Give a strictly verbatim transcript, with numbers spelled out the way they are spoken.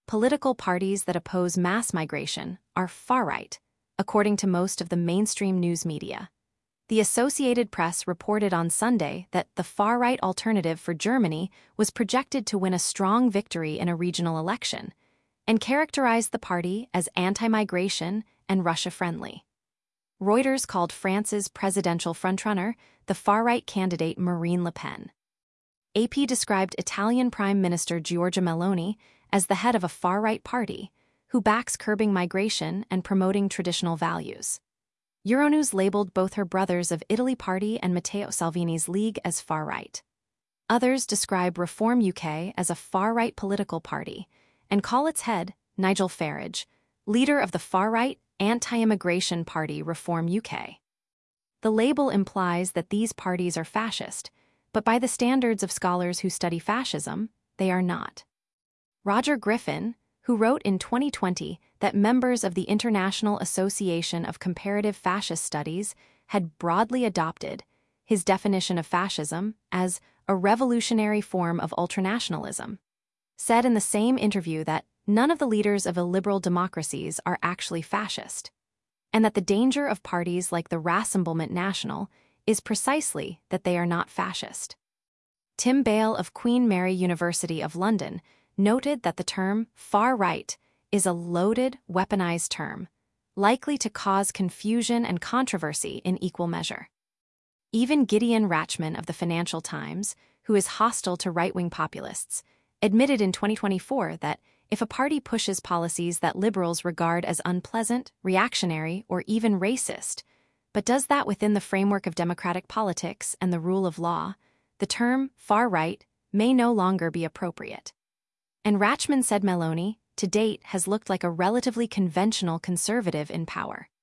political parties that oppose mass migration are far-right, according to most of the mainstream news media. The Associated Press reported on Sunday that the far-right alternative for Germany was projected to win a strong victory in a regional election, and characterized the party as anti-migration and Russia-friendly. Reuters called France's presidential frontrunner the far-right candidate Marine Le Pen. A P described Italian Prime Minister Giorgia Meloni as the head of a far-right party who backs curbing migration and promoting traditional values. Euronews labeled both her Brothers of Italy party and Matteo Salvini's League as far-right. Others describe Reform U K as a far-right political party and call its head, Nigel Farage, leader of the far-right anti-immigration party Reform U K. The label implies that these parties are fascist, but by the standards of scholars who study fascism, they are not. Roger Griffin, who wrote in twenty twenty that members of the International Association of Comparative Fascist Studies had broadly adopted his definition of fascism as a revolutionary form of ultranationalism, said in the same interview that none of the leaders of illiberal democracies are actually fascist, and that the danger of parties like the Rassemblement National is precisely that they are not fascist. Tim Bale of Queen Mary University of London noted that the term far-right is a loaded, weaponized term, likely to cause confusion and controversy in equal measure. Even Gideon Rachman of the Financial Times, who is hostile to right-wing populists, admitted in twenty twenty-four that if a party pushes policies that liberals regard as unpleasant, reactionary, or even racist, but does that within the framework of democratic politics and the rule of law, the term far-right may no longer be appropriate. And Rachman said Meloni, to date, has looked like a relatively conventional conservative in power.